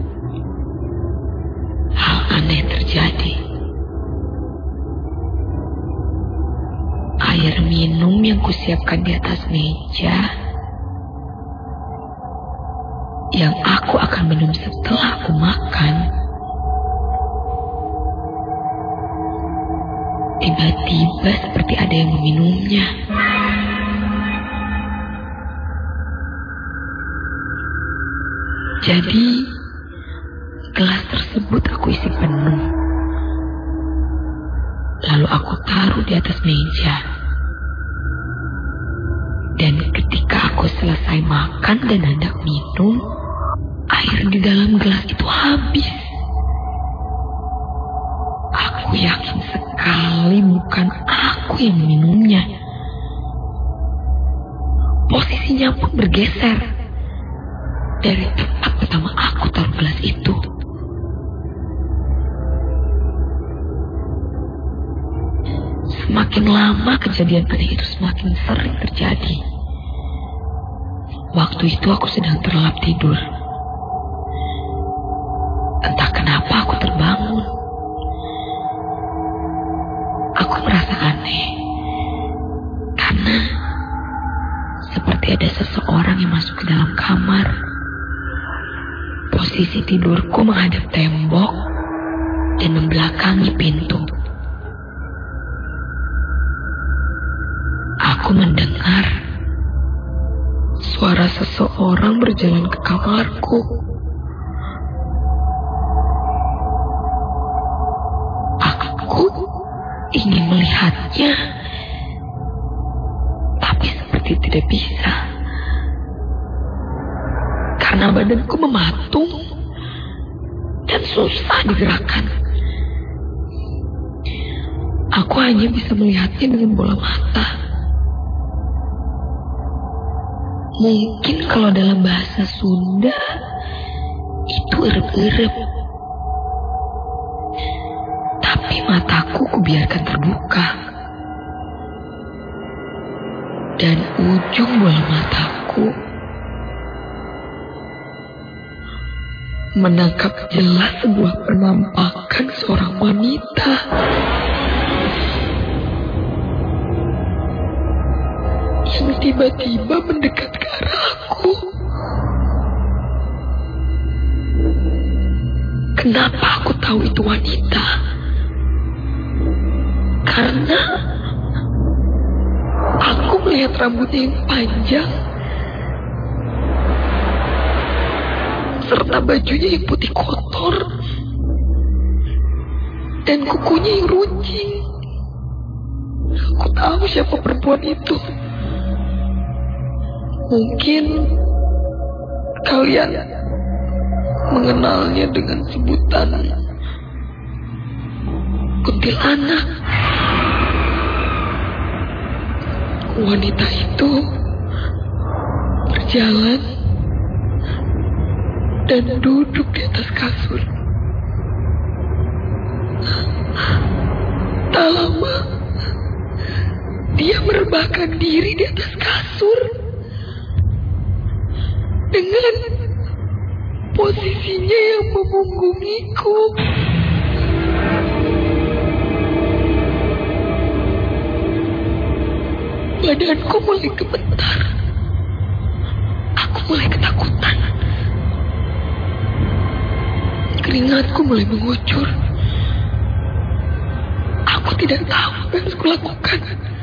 hal aneh terjadi. Air minum yang kusiapkan di atas meja, yang aku akan minum setelah aku makan, tiba-tiba seperti ada yang meminumnya. Jadi, gelas tersebut aku isi penuh. Lalu aku taruh di atas meja. Dan ketika aku selesai makan dan hendak minum, air di dalam gelas itu habis. Aku yakin sekali bukan aku yang meminumnya. Posisinya pun bergeser dari tempat pertama aku taruh gelas itu. Semakin lama kejadian aneh itu semakin sering terjadi. Waktu itu aku sedang terlelap tidur. Entah kenapa aku terbangun. Aku merasa aneh. Karena seperti ada seseorang yang masuk ke dalam kamar. Posisi tidurku menghadap tembok dan membelakangi pintu. Aku mendengar suara seseorang berjalan ke kamarku. Aku ingin melihatnya, tapi seperti tidak bisa. Karena badanku mematung dan susah digerakkan. Aku hanya bisa melihatnya dengan bola mata. Mungkin kalau dalam bahasa Sunda itu erep-erep. Tapi mataku kubiarkan terbuka. Dan ujung bola mataku menangkap jelas sebuah penampakan seorang wanita. Yang tiba-tiba mendekat ke arah aku. Kenapa aku tahu itu wanita? Karena aku melihat rambutnya yang panjang, serta bajunya yang putih kotor, dan kukunya yang runcing. Aku tahu siapa perempuan itu. Mungkin kalian mengenalnya dengan sebutan kuntilanak. Wanita itu berjalan dan duduk di atas kasur. Tak lama, dia merebahkan diri di atas kasur dengan posisinya yang memunggungiku. Badanku mulai gemetar. Aku mulai ketakutan. Keringatku mulai mengucur. Aku tidak tahu apa yang harus kulakukan.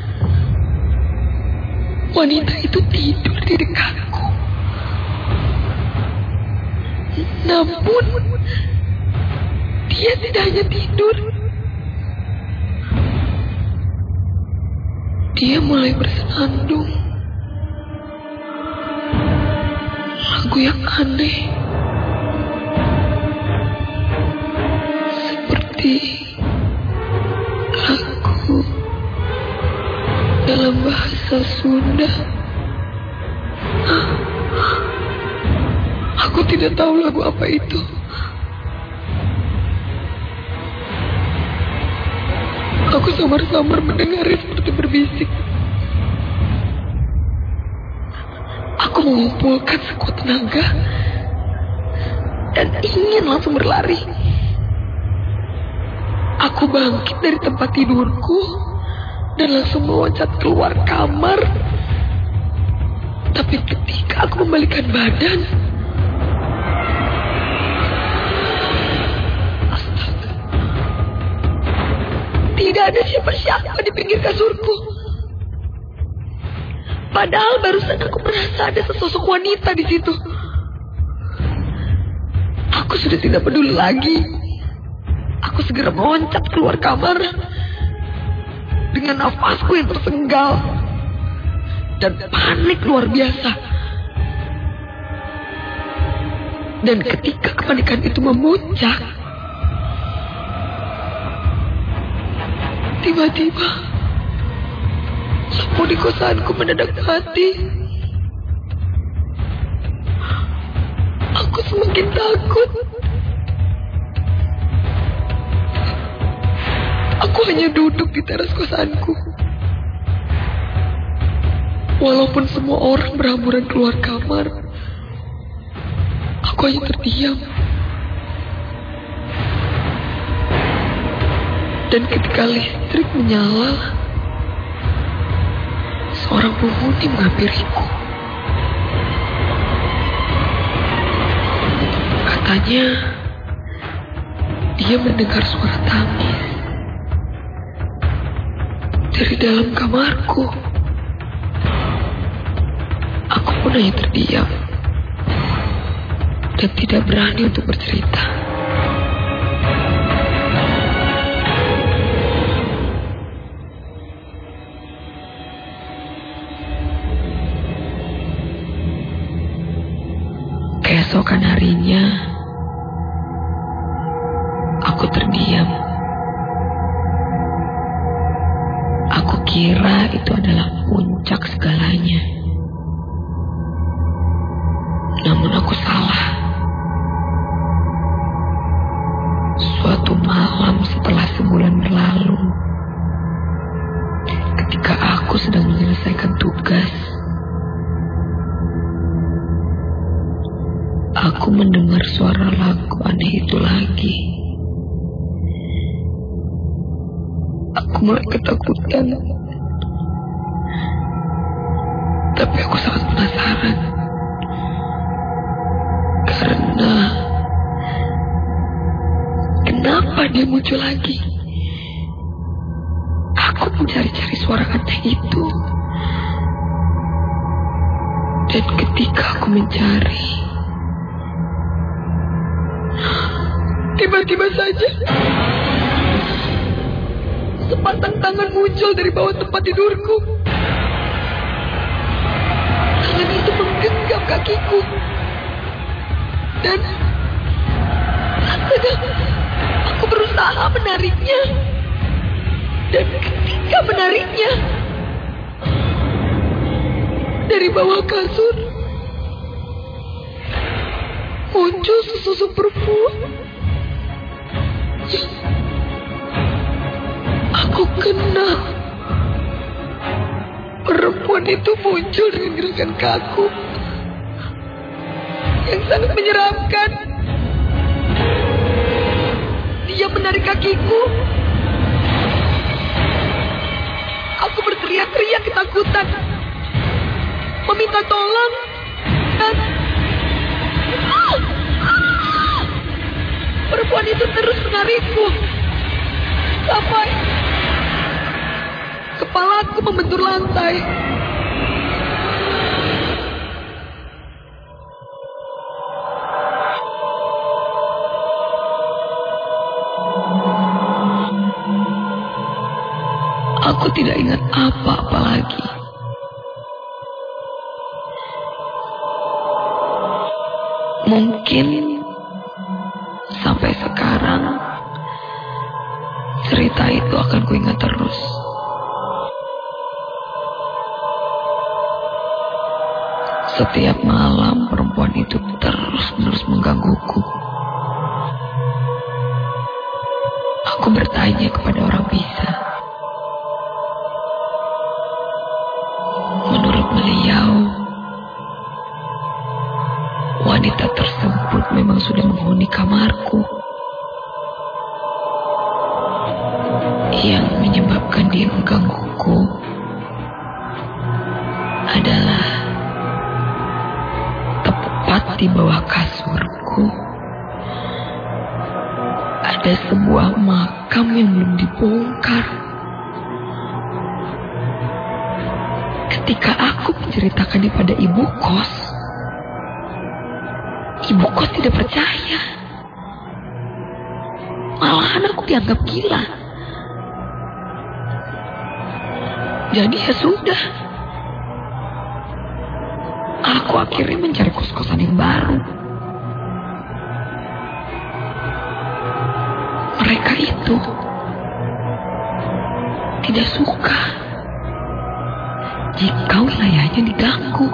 Wanita itu tidur di dekatku. Namun, dia tidak hanya tidur. Dia mulai bersenandung. Lagu yang aneh. Seperti lagu dalam bahasa Sunda. Aku tidak tahu lagu apa itu. Aku samar-samar mendengarnya seperti berbisik. Aku mengumpulkan sekuat tenaga dan ingin langsung berlari. Aku bangkit dari tempat tidurku dan langsung meloncat keluar kamar. Tapi ketika aku membalikkan badan, astaga, tidak ada siapa-siapa di pinggir kasurku. Padahal barusan aku merasa ada sesosok wanita di situ. Aku sudah tidak peduli lagi. Aku segera meloncat keluar kamar dengan nafasku yang tersenggal dan panik luar biasa. Dan ketika kepanikan itu memuncak, tiba-tiba lampu di kosanku mendadak mati. Aku semakin takut. Aku hanya duduk di teras kosanku. Walaupun semua orang berhamburan keluar kamar, aku hanya terdiam. Dan ketika listrik menyala, seorang penghuni menghampiriku. Katanya, dia mendengar suara tangis dari dalam kamarku. Aku pun hanya terdiam dan tidak berani untuk bercerita. Keesokan harinya, aku terdiam. Aku kira itu adalah puncak segalanya. Namun aku salah. Suatu malam setelah sebulan berlalu, ketika aku sedang menyelesaikan tugas, aku mendengar suara lagu aneh itu lagi. Aku mulai ketakutan. Tapi aku sangat penasaran. Karena kenapa dia muncul lagi? Aku mencari-cari suara aneh itu. Dan ketika aku mencari, tiba-tiba saja sepasang tangan muncul dari bawah tempat tidurku. Tangan itu menggenggam kakiku. Dan astaga, aku berusaha menariknya. Dan ketika menariknya, dari bawah kasur muncul sesosok perempuan. Aku kenal. Perempuan itu muncul dengan gerakan kaku yang sangat menyeramkan. Dia menarik kakiku. Aku berteriak-teriak ketakutan, meminta tolong, dan ah, ah, perempuan itu terus menarikku sampai kepalaku membentur lantai. Aku tidak ingat apa-apa lagi. Mungkin sampai sekarang cerita itu akan kuingat terus. Setiap malam perempuan itu terus-menerus menggangguku. Aku bertanya kepada orang bisa. Menurut beliau, wanita tersebut memang sudah menghuni kamarku. Yang menyebabkan dia menggangguku adalah tepat di bawah kasurku ada sebuah makam yang belum dibongkar. Ketika aku menceritakannya pada ibu kos, ibu kos tidak percaya. Malahan aku dianggap gila. Jadi ya sudah, aku akhirnya mencari kos-kosan yang baru. Mereka itu tidak suka jika wilayahnya diganggu.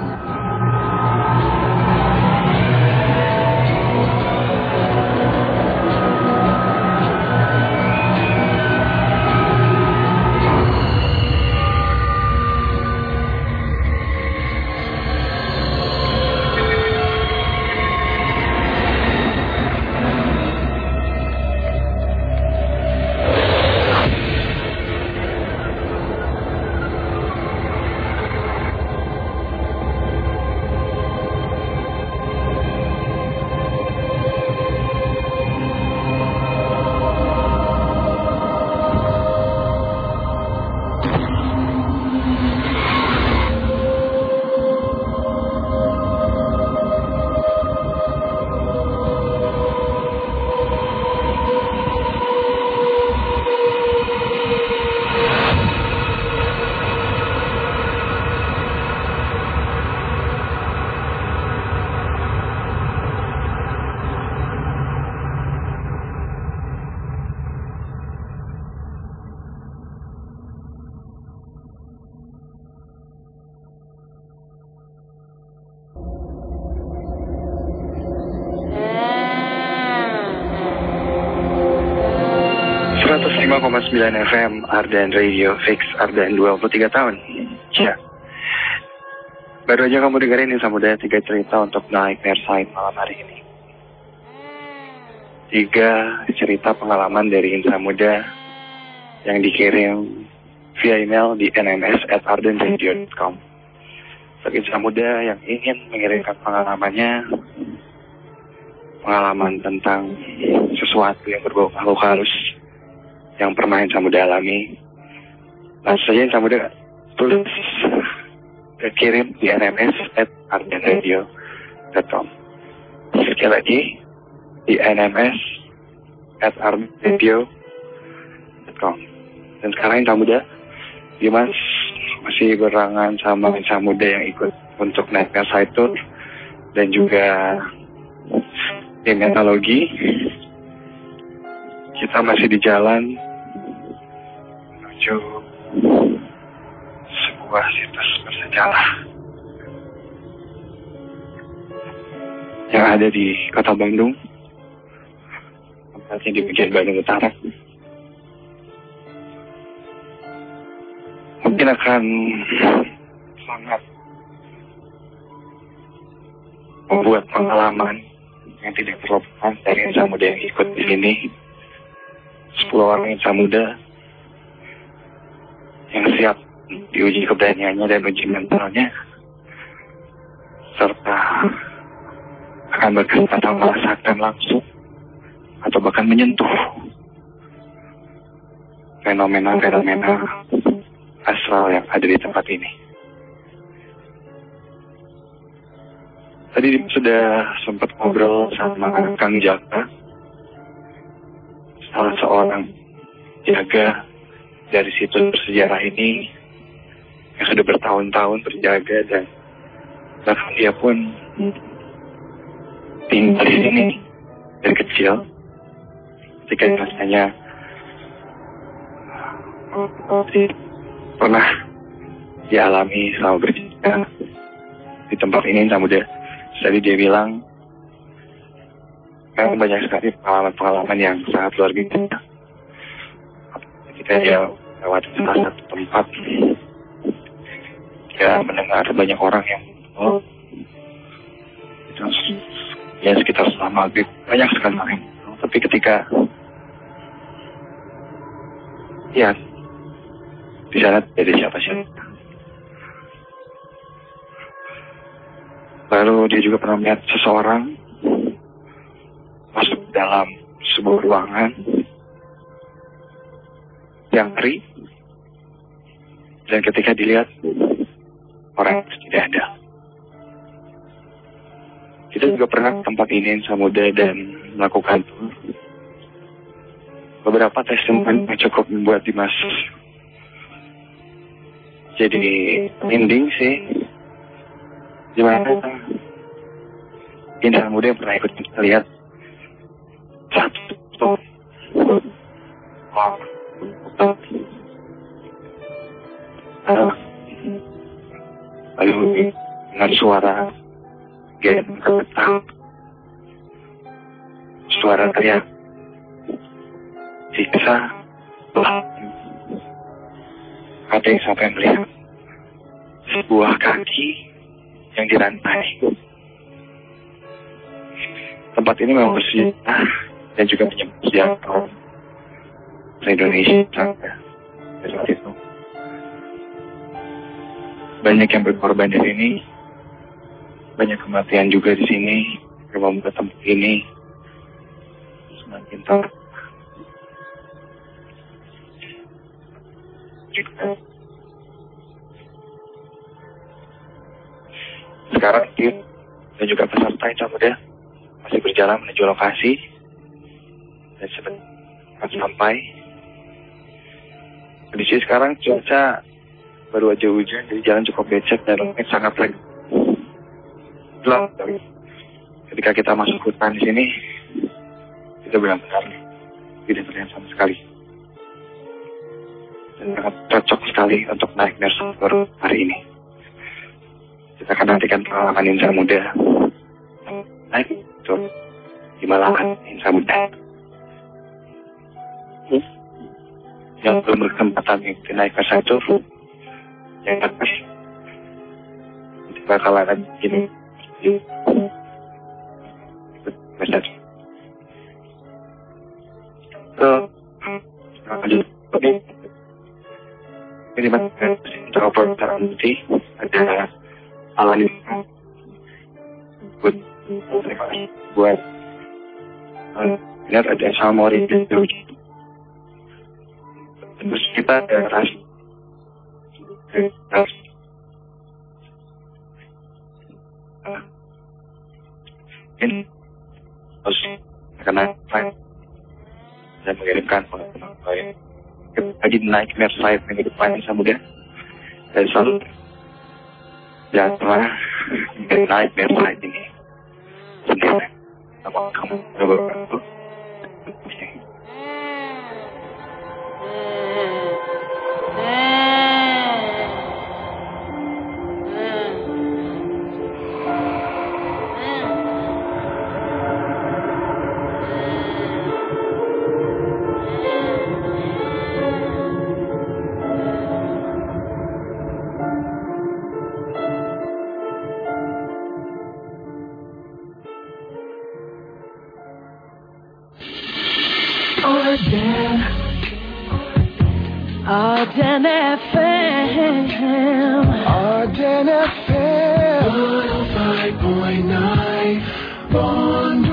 seratus lima koma sembilan F M Ardan Radio Fix Ardan dua puluh tiga tahun. Ya. Baru aja kamu dengerin Insan Muda tiga cerita untuk naik Merside malam hari ini. Tiga cerita pengalaman dari Insan Muda yang dikirim via email di n m s at ardan radio dot com. Bagi Insan Muda yang ingin mengirimkan pengalamannya, pengalaman tentang sesuatu yang berbau makhluk halus yang pernah Insan Muda alami, langsung saja Insan Muda tulis, kirim di n m s at ardan radio dot com. Sekali lagi di n m s at ardan radio dot com. Dan sekarang Insan Muda Dimas masih berangan sama Insan Muda yang ikut untuk naik Merside Tour dan juga tim Metalogi. Kita masih di jalan menuju sebuah situs bersejarah yang ada di kota Bandung, tempatnya di bagian Bandung Utara. Mungkin akan sangat membuat pengalaman yang tidak terlupakan dari Insan Muda yang ikut di sini. Sepuluh orang Insan Muda yang siap diuji keberaniannya dan uji mentalnya, serta akan berkesempatan merasakan langsung atau bahkan menyentuh fenomena-fenomena astral yang ada di tempat ini. Tadi sudah sempat ngobrol sama Kang Jaka, salah seorang jaga dari situs bersejarah ini yang sudah bertahun-tahun berjaga, dan bahkan dia pun tinggal di sini dari kecil. Ketika rasanya pernah dialami selama berjaga di tempat ini, mudah. Tadi dia bilang memang banyak sekali pengalaman-pengalaman yang sangat luar biasa. Ketika dia lewat salah satu tempat, dia mendengar banyak orang yang oh, itu ya sekitar selama maghrib banyak sekali orang. Tapi ketika ya di sana tidak ada siapa-siapa. Lalu dia juga pernah melihat seseorang masuk dalam sebuah ruangan yang ngeri, dan ketika dilihat orang itu tidak ada. Kita juga pernah ke tempat ini Samuda dan melakukan beberapa testimoni yang cukup membuat Dimas jadi merinding sih. Gimana ini Samuda yang pernah ikut kita lihat satu lalu dengan suara gen ketak, suara teriak siksa, ada yang sampai melihat sebuah kaki yang dirantai. Tempat ini memang bersejarah dan juga punya sejarah Indonesia. Seperti itu. Banyak yang berkorban di sini, banyak kematian juga di sini yang membuat tempat ini semakin ter. Sekarang tim dan juga peserta yang Samuda masih berjalan menuju lokasi dan sebentar sampai. Kondisi sekarang cuaca baru aja hujan, jadi jalan cukup becek dan langit sangat lagi gelap. Ketika kita masuk hutan di sini, kita benar-benar tidak terlihat sama sekali. Dan sangat cocok sekali untuk naik Mersator hari ini. Kita akan nantikan pengalaman Insa Muda naik itu di Malakan Insa Muda. Yang belum berkesempatan untuk naik Mersator, yang atas bakalan ada gini Mersator. So, lanjut ini mana kita operasi nanti ada alat buat buat lihat ada samori itu. Terus kita ada ras ras ini terus karena saya saya mengirimkan pengetahuan lagi naik website minggu depan Samuda dan selalu jangan pernah naik website ini sendiri sama kamu beberapa. Arden F M. Arden F M. one oh five point nine.